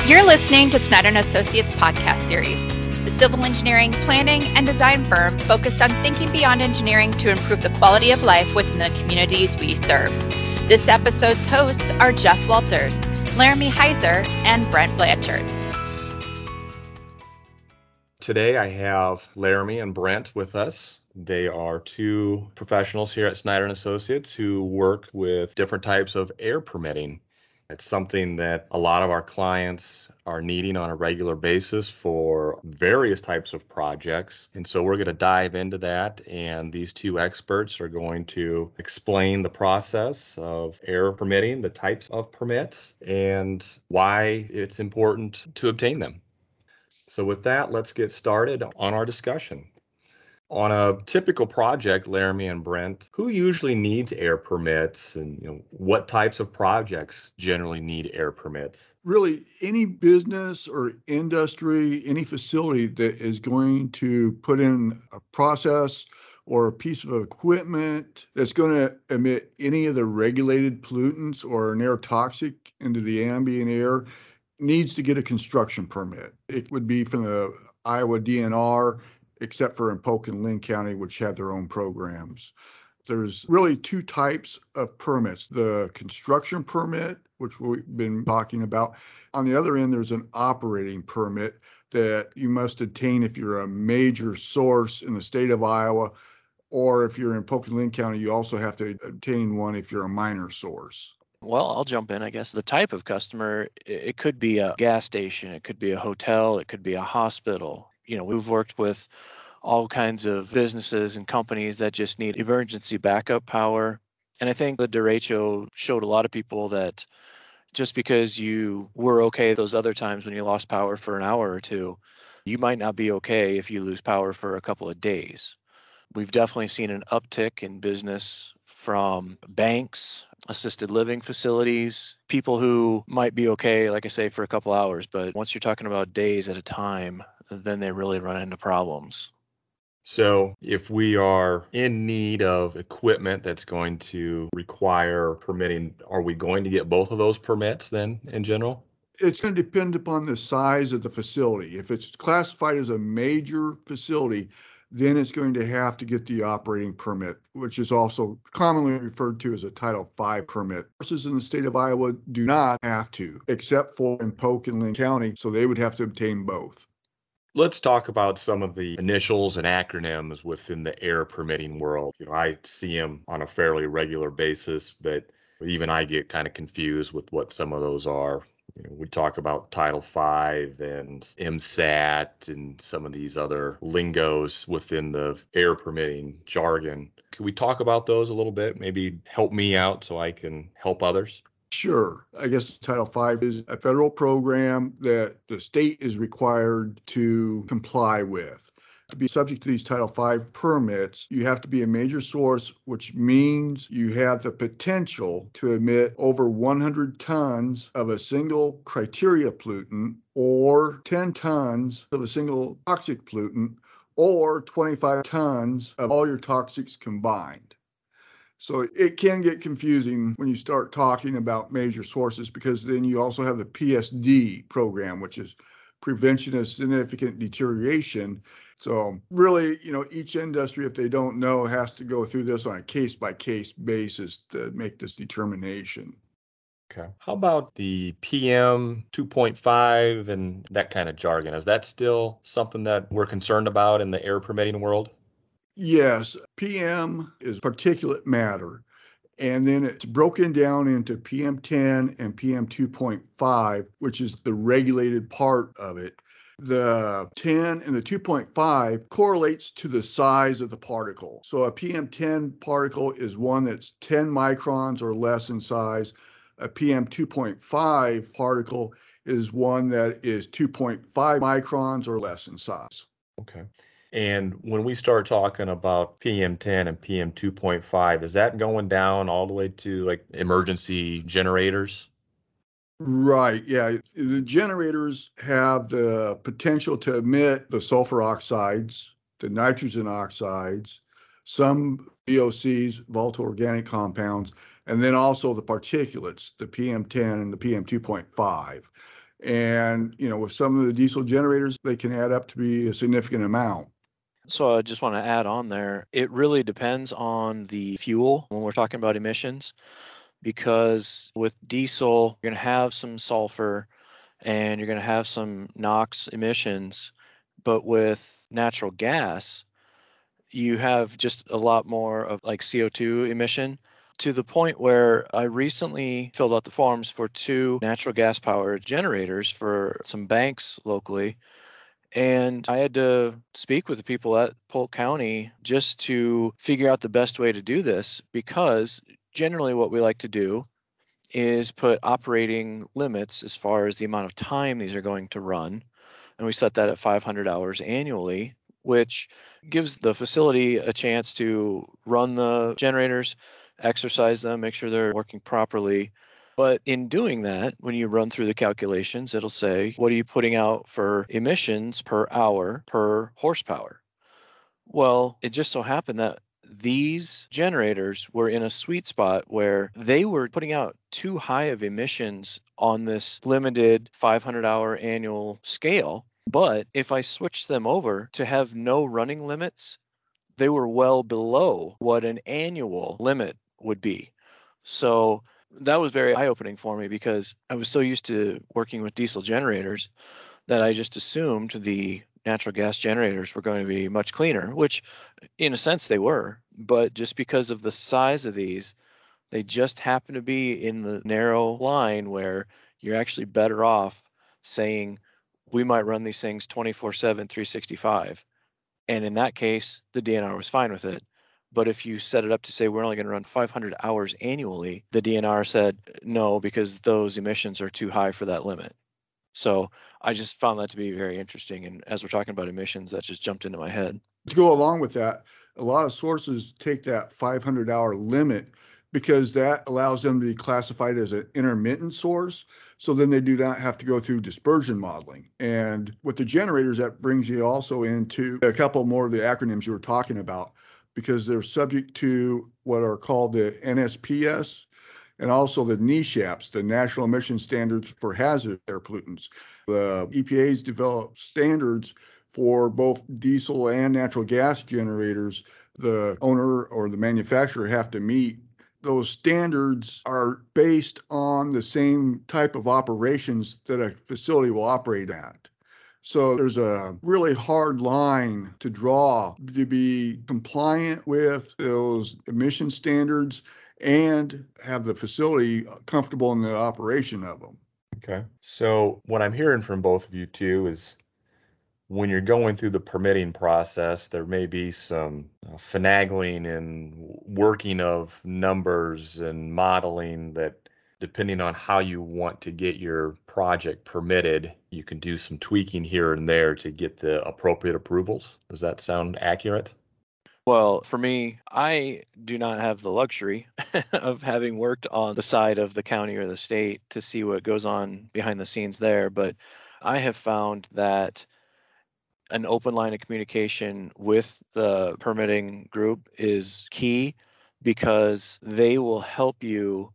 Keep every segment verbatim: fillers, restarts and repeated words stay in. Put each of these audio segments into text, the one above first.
You're listening to Snyder and Associates podcast series, the civil engineering, planning, and design firm focused on thinking beyond engineering to improve the quality of life within the communities we serve. This episode's hosts are Jeff Walters, Laramie Heiser, and Brent Blanchard. Today I have Laramie and Brent with us. They are two professionals here at Snyder and Associates who work with different types of air permitting. It's something that a lot of our clients are needing on a regular basis for various types of projects. And so we're going to dive into that. And these two experts are going to explain the process of air permitting, the types of permits, and why it's important to obtain them. So with that, let's get started on our discussion. On a typical project, Laramie and Brent, who usually needs air permits, and you know what types of projects generally need air permits? Really, any business or industry, any facility that is going to put in a process or a piece of equipment that's going to emit any of the regulated pollutants or an air toxic into the ambient air needs to get a construction permit. It would be from the Iowa D N R, except for in Polk and Linn County, which have their own programs. There's really two types of permits. The construction permit, which we've been talking about. On the other end, there's an operating permit that you must obtain if you're a major source in the state of Iowa, or if you're in Polk and Linn County, you also have to obtain one if you're a minor source. Well, I'll jump in, I guess. The type of customer, it could be a gas station, it could be a hotel, it could be a hospital. You know, we've worked with all kinds of businesses and companies that just need emergency backup power. And I think the derecho showed a lot of people that just because you were okay those other times when you lost power for an hour or two, you might not be okay if you lose power for a couple of days. We've definitely seen an uptick in business from banks, assisted living facilities, people who might be okay, like I say, for a couple hours, but once you're talking about days at a time, then they really run into problems. So if we are in need of equipment that's going to require permitting, are we going to get both of those permits then in general? It's going to depend upon the size of the facility. If it's classified as a major facility, then it's going to have to get the operating permit, which is also commonly referred to as a Title five permit. Sources in the state of Iowa do not have to, except for in Polk and Linn County, so they would have to obtain both. Let's talk about some of the initials and acronyms within the air permitting world. You know, I see them on a fairly regular basis, but even I get kind of confused with what some of those are. You know, we talk about Title five and M S A T and some of these other lingos within the air permitting jargon. Could we talk about those a little bit? Maybe help me out so I can help others? Sure. I guess Title five is a federal program that the state is required to comply with. To be subject to these Title five permits, you have to be a major source, which means you have the potential to emit over one hundred tons of a single criteria pollutant or ten tons of a single toxic pollutant or twenty-five tons of all your toxics combined. So it can get confusing when you start talking about major sources, because then you also have the P S D program, which is prevention of significant deterioration. So really, you know, each industry, if they don't know, has to go through this on a case-by-case basis to make this determination. Okay. How about the P M two point five and that kind of jargon? Is that still something that we're concerned about in the air permitting world? Yes, P M is particulate matter. And then it's broken down into P M ten and P M two point five, which is the regulated part of it. The ten and the two point five correlates to the size of the particle. So a P M ten particle is one that's ten microns or less in size. A P M two point five particle is one that is two point five microns or less in size. Okay. And when we start talking about P M ten and P M two point five, is that going down all the way to like emergency generators? Right. Yeah. The generators have the potential to emit the sulfur oxides, the nitrogen oxides, some V O Cs, volatile organic compounds, and then also the particulates, the P M ten and the P M two point five. And, you know, with some of the diesel generators, they can add up to be a significant amount. So I just want to add on there, it really depends on the fuel when we're talking about emissions, because with diesel, you're going to have some sulfur and you're going to have some NOx emissions. But with natural gas, you have just a lot more of like C O two emission, to the point where I recently filled out the forms for two natural gas powered generators for some banks locally. And I had to speak with the people at Polk County just to figure out the best way to do this, because generally what we like to do is put operating limits as far as the amount of time these are going to run. And we set that at five hundred hours annually, which gives the facility a chance to run the generators, exercise them, make sure they're working properly. But in doing that, when you run through the calculations, it'll say, what are you putting out for emissions per hour per horsepower? Well, it just so happened that these generators were in a sweet spot where they were putting out too high of emissions on this limited five hundred hour annual scale. But if I switched them over to have no running limits, they were well below what an annual limit would be. So that was very eye opening for me, because I was so used to working with diesel generators that I just assumed the natural gas generators were going to be much cleaner, which in a sense they were. But just because of the size of these, they just happen to be in the narrow line where you're actually better off saying, we might run these things twenty-four seven, three sixty-five. And in that case, the D N R was fine with it. But if you set it up to say we're only going to run five hundred hours annually, the D N R said no, because those emissions are too high for that limit. So I just found that to be very interesting. And as we're talking about emissions, that just jumped into my head. To go along with that, a lot of sources take that five hundred hour limit because that allows them to be classified as an intermittent source. So then they do not have to go through dispersion modeling. And with the generators, that brings you also into a couple more of the acronyms you were talking about, because they're subject to what are called the N S P S and also the NESHAPs, the National Emission Standards for Hazardous Air Pollutants. The E P A's developed standards for both diesel and natural gas generators. The owner or the manufacturer have to meet. Those standards are based on the same type of operations that a facility will operate at. So there's a really hard line to draw to be compliant with those emission standards and have the facility comfortable in the operation of them. Okay. So what I'm hearing from both of you too is when you're going through the permitting process, there may be some uh, finagling and working of numbers and modeling that, depending on how you want to get your project permitted, you can do some tweaking here and there to get the appropriate approvals. Does that sound accurate? Well, for me, I do not have the luxury of having worked on the side of the county or the state to see what goes on behind the scenes there. But I have found that an open line of communication with the permitting group is key, because they will help you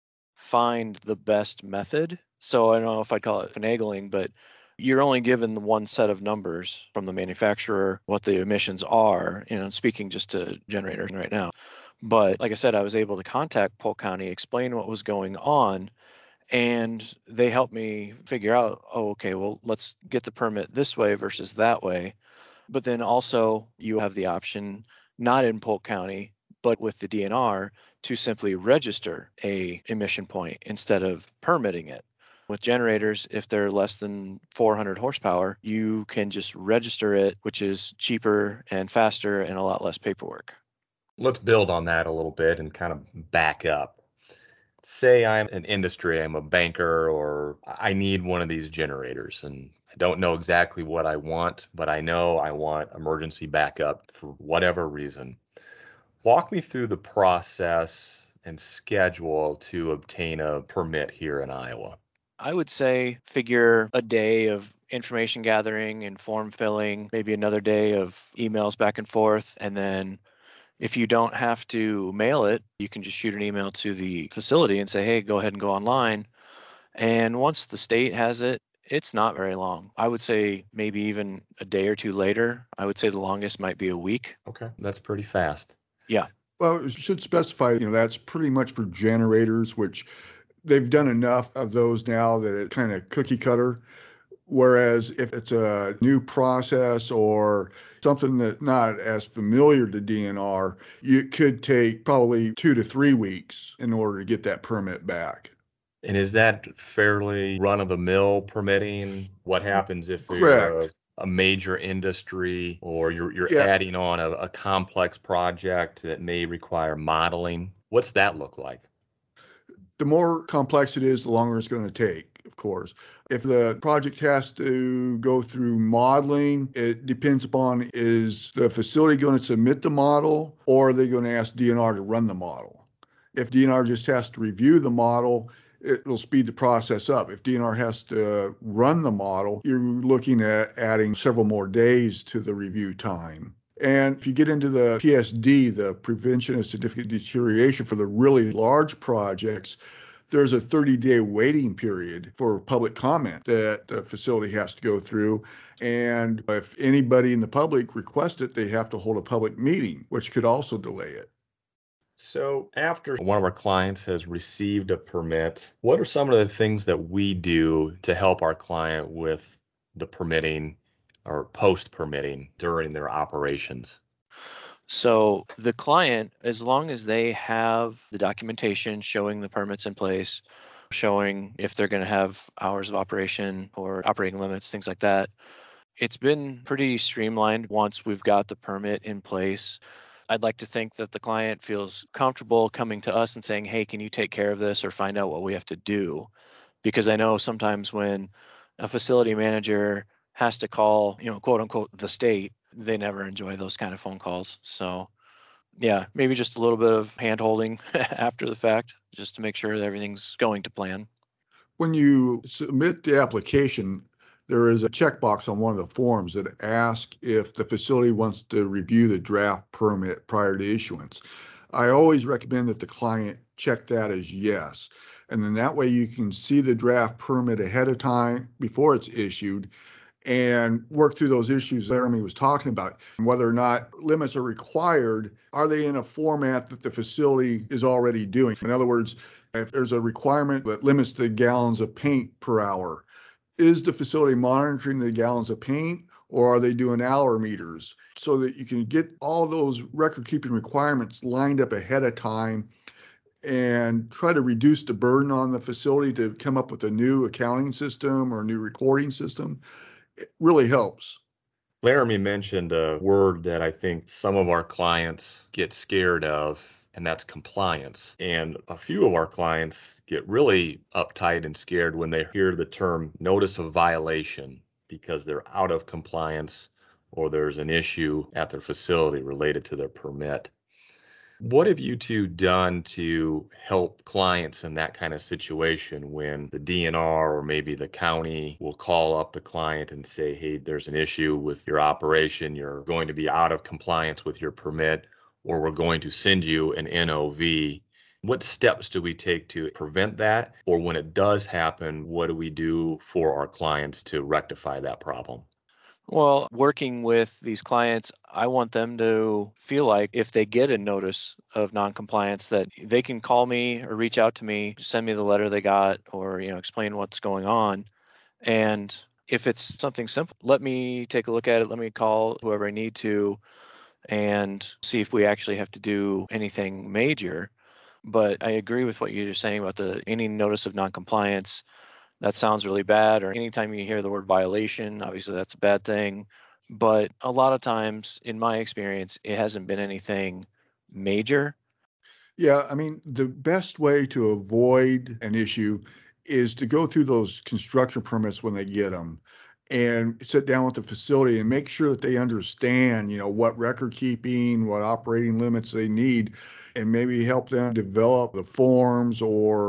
find the best method. So I don't know if I'd call it finagling, but you're only given the one set of numbers from the manufacturer, what the emissions are, you know, speaking just to generators right now. But like I said, I was able to contact Polk County, explain what was going on, and they helped me figure out, oh, okay, well, let's get the permit this way versus that way. But then also you have the option, not in Polk County, but with the D N R, to simply register a emission point instead of permitting it. With generators, if they're less than four hundred horsepower, you can just register it, which is cheaper and faster and a lot less paperwork. Let's build on that a little bit and kind of back up. Say I'm an industry, I'm a banker, or I need one of these generators, and I don't know exactly what I want, but I know I want emergency backup for whatever reason. Walk me through the process and schedule to obtain a permit here in Iowa. I would say figure a day of information gathering and form filling, maybe another day of emails back and forth. And then if you don't have to mail it, you can just shoot an email to the facility and say, hey, go ahead and go online. And once the state has it, it's not very long. I would say maybe even a day or two later. I would say the longest might be a week. Okay, that's pretty fast. Yeah. Well, it should specify, you know, that's pretty much for generators, which they've done enough of those now that it kind of cookie cutter. Whereas if it's a new process or something that's not as familiar to D N R, you could take probably two to three weeks in order to get that permit back. And is that fairly run-of-the-mill permitting? What happens if you're a, Correct. a major industry or you're you're Yeah. adding on a, a complex project that may require modeling? What's that look like? The more complex it is, the longer it's going to take, of course. If the project has to go through modeling, it depends upon is the facility going to submit the model or are they going to ask D N R to run the model? If D N R just has to review the model, it'll speed the process up. If D N R has to run the model, you're looking at adding several more days to the review time. And if you get into the P S D, the prevention of significant deterioration for the really large projects, there's a thirty day waiting period for public comment that the facility has to go through. And if anybody in the public requests it, they have to hold a public meeting, which could also delay it. So after one of our clients has received a permit, what are some of the things that we do to help our client with the permitting or post permitting during their operations? So the client, as long as they have the documentation showing the permits in place, showing if they're going to have hours of operation or operating limits, things like that, it's been pretty streamlined once we've got the permit in place. I'd like to think that the client feels comfortable coming to us and saying, hey, can you take care of this or find out what we have to do? Because I know sometimes when a facility manager has to call, you know, quote unquote, the state, they never enjoy those kind of phone calls. So, yeah, maybe just a little bit of hand holding after the fact, just to make sure that everything's going to plan. When you submit the application, there is a checkbox on one of the forms that asks if the facility wants to review the draft permit prior to issuance. I always recommend that the client check that as yes. And then that way you can see the draft permit ahead of time before it's issued and work through those issues Laramie was talking about. Whether or not limits are required, are they in a format that the facility is already doing? In other words, if there's a requirement that limits the gallons of paint per hour, is the facility monitoring the gallons of paint or are they doing hour meters so that you can get all those record keeping requirements lined up ahead of time and try to reduce the burden on the facility to come up with a new accounting system or a new recording system? It really helps. Laramie mentioned a word that I think some of our clients get scared of, and that's compliance. And a few of our clients get really uptight and scared when they hear the term notice of violation because they're out of compliance or there's an issue at their facility related to their permit. What have you two done to help clients in that kind of situation when the D N R or maybe the county will call up the client and say, hey, there's an issue with your operation, you're going to be out of compliance with your permit, or we're going to send you an N O V? What steps do we take to prevent that? Or when it does happen, what do we do for our clients to rectify that problem? Well, working with these clients, I want them to feel like if they get a notice of noncompliance that they can call me or reach out to me, send me the letter they got or, you know, explain what's going on. And if it's something simple, let me take a look at it. Let me call whoever I need to and see if we actually have to do anything major. But I agree with what you're saying about the any notice of noncompliance. That sounds really bad. Or anytime you hear the word violation, obviously that's a bad thing. But a lot of times, in my experience, it hasn't been anything major. Yeah, I mean, the best way to avoid an issue is to go through those construction permits when they get them and sit down with the facility and make sure that they understand, you know, what record keeping, what operating limits they need, and maybe help them develop the forms or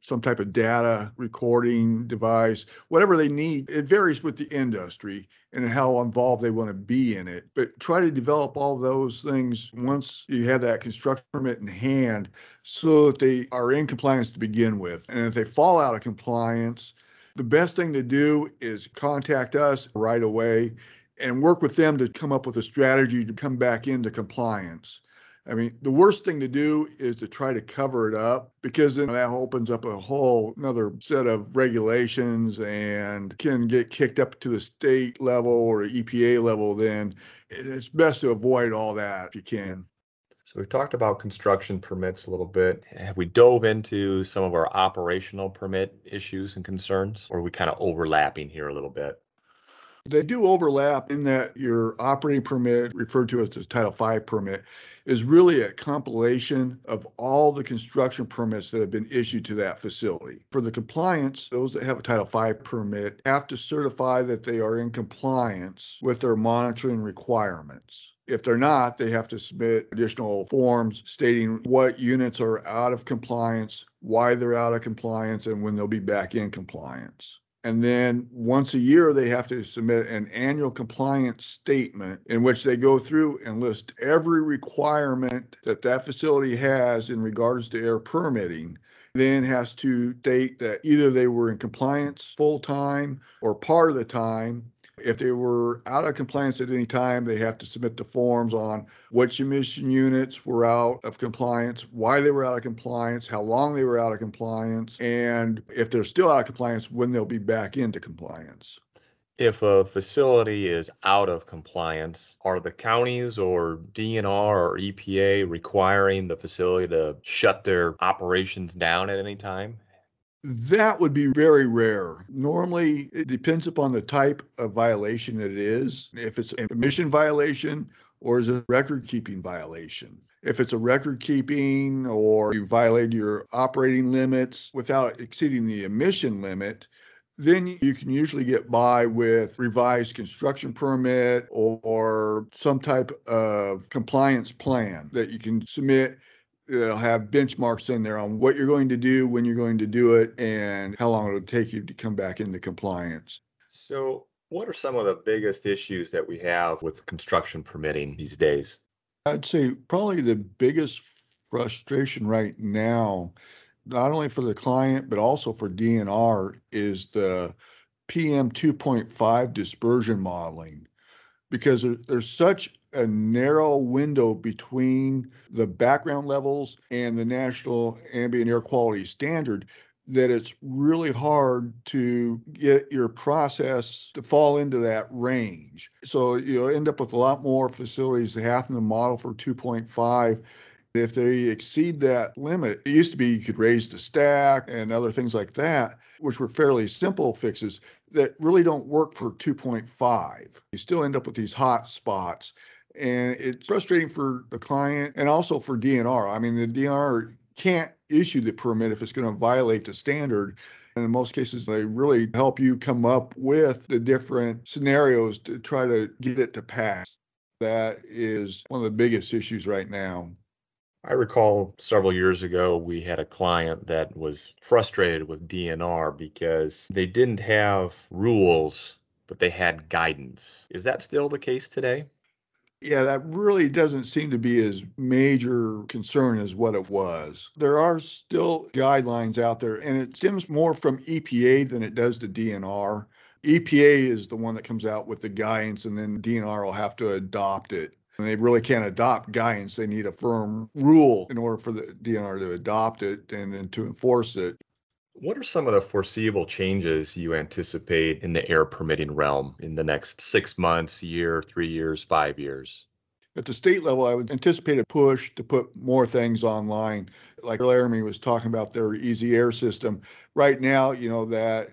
some type of data recording device, whatever they need. It varies with the industry and how involved they want to be in it. But try to develop all those things once you have that construction permit in hand so that they are in compliance to begin with. And if they fall out of compliance, the best thing to do is contact us right away and work with them to come up with a strategy to come back into compliance. I mean, the worst thing to do is to try to cover it up, because then that opens up a whole another set of regulations and can get kicked up to the state level or E P A level. Then it's best to avoid all that if you can. So we've talked about construction permits a little bit. Have we dove into some of our operational permit issues and concerns, or are we kind of overlapping here a little bit? They do overlap in that your operating permit, referred to as the Title five permit, is really a compilation of all the construction permits that have been issued to that facility. For the compliance, those that have a Title five permit have to certify that they are in compliance with their monitoring requirements. If they're not, they have to submit additional forms stating what units are out of compliance, why they're out of compliance, and when they'll be back in compliance. And then once a year, they have to submit an annual compliance statement in which they go through and list every requirement that that facility has in regards to air permitting. Then has to state that either they were in compliance full time or part of the time. If they were out of compliance at any time, they have to submit the forms on which emission units were out of compliance, why they were out of compliance, how long they were out of compliance, and if they're still out of compliance, when they'll be back into compliance. If a facility is out of compliance, are the counties or D N R or E P A requiring the facility to shut their operations down at any time? That would be very rare. Normally, it depends upon the type of violation it is. If it's an emission violation or is it a record-keeping violation. If it's a record-keeping or you violate your operating limits without exceeding the emission limit, then you can usually get by with revised construction permit or, or some type of compliance plan that you can submit. It'll have benchmarks in there on what you're going to do, when you're going to do it, and how long it'll take you to come back into compliance. So, what are some of the biggest issues that we have with construction permitting these days? I'd say probably the biggest frustration right now, not only for the client, but also for D N R, is the P M two point five dispersion modeling. Because there, there's such a narrow window between the background levels and the National Ambient Air Quality Standard that it's really hard to get your process to fall into that range. So you'll end up with a lot more facilities having the model for two point five. If they exceed that limit, it used to be you could raise the stack and other things like that, which were fairly simple fixes that really don't work for two point five. You still end up with these hot spots. And it's frustrating for the client and also for D N R. I mean, the D N R can't issue the permit if it's going to violate the standard. And in most cases, they really help you come up with the different scenarios to try to get it to pass. That is one of the biggest issues right now. I recall several years ago, we had a client that was frustrated with D N R because they didn't have rules, but they had guidance. Is that still the case today? Yeah, that really doesn't seem to be as major concern as what it was. There are still guidelines out there, and it stems more from E P A than it does to D N R. E P A is the one that comes out with the guidance, and then D N R will have to adopt it. And they really can't adopt guidance. They need a firm rule in order for the D N R to adopt it and then to enforce it. What are some of the foreseeable changes you anticipate in the air permitting realm in the next six months, year, three years, five years? At the state level, I would anticipate a push to put more things online. Like Laramie was talking about their Easy Air system. Right now, you know, that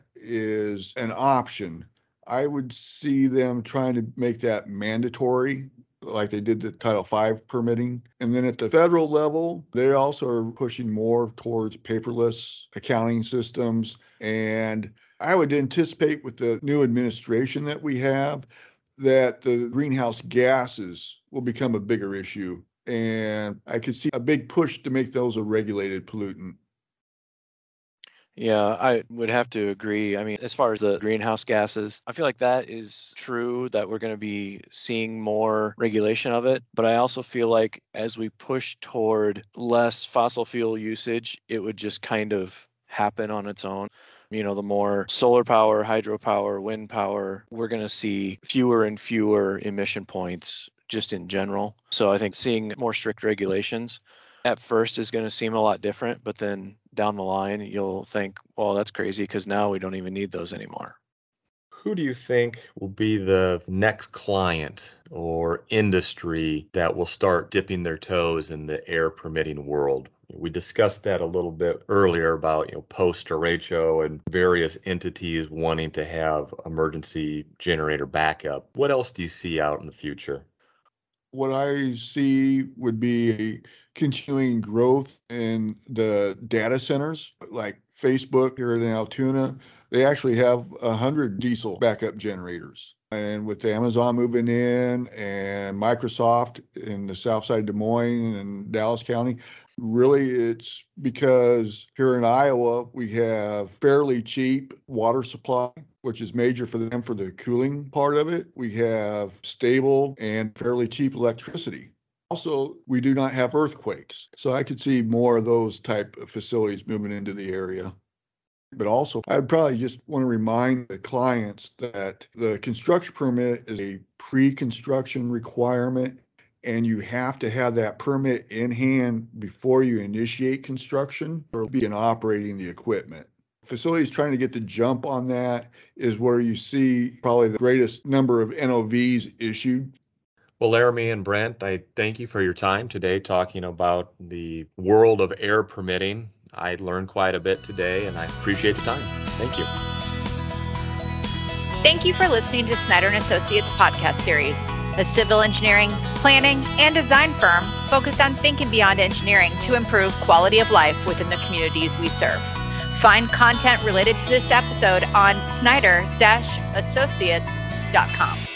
is an option. I would see them trying to make that mandatory, like they did the Title five permitting. And then at the federal level, they also are pushing more towards paperless accounting systems. And I would anticipate with the new administration that we have, that the greenhouse gases will become a bigger issue. And I could see a big push to make those a regulated pollutant. Yeah, I would have to agree. I mean, as far as the greenhouse gases, I feel like that is true that we're going to be seeing more regulation of it. But I also feel like as we push toward less fossil fuel usage, it would just kind of happen on its own. You know, the more solar power, hydropower, wind power, we're going to see fewer and fewer emission points just in general. So I think seeing more strict regulations at first is going to seem a lot different, but then down the line, you'll think, well, that's crazy because now we don't even need those anymore. Who do you think will be the next client or industry that will start dipping their toes in the air permitting world? We discussed that a little bit earlier about, you know, post-derecho and various entities wanting to have emergency generator backup. What else do you see out in the future? What I see would be a continuing growth in the data centers, like Facebook here in Altoona. They actually have a hundred diesel backup generators. And with Amazon moving in and Microsoft in the south side of Des Moines and Dallas County, really it's because here in Iowa, we have fairly cheap water supply, which is major for them for the cooling part of it. We have stable and fairly cheap electricity. Also, we do not have earthquakes. So I could see more of those type of facilities moving into the area. But also, I'd probably just want to remind the clients that the construction permit is a pre-construction requirement, and you have to have that permit in hand before you initiate construction or begin operating the equipment. Facilities trying to get the jump on that is where you see probably the greatest number of N O Vs issued. Well, Laramie and Brent, I thank you for your time today talking about the world of air permitting. I learned quite a bit today, and I appreciate the time. Thank you. Thank you for listening to Snyder and Associates podcast series, a civil engineering, planning, and design firm focused on thinking beyond engineering to improve quality of life within the communities we serve. Find content related to this episode on snyder dash associates dot com.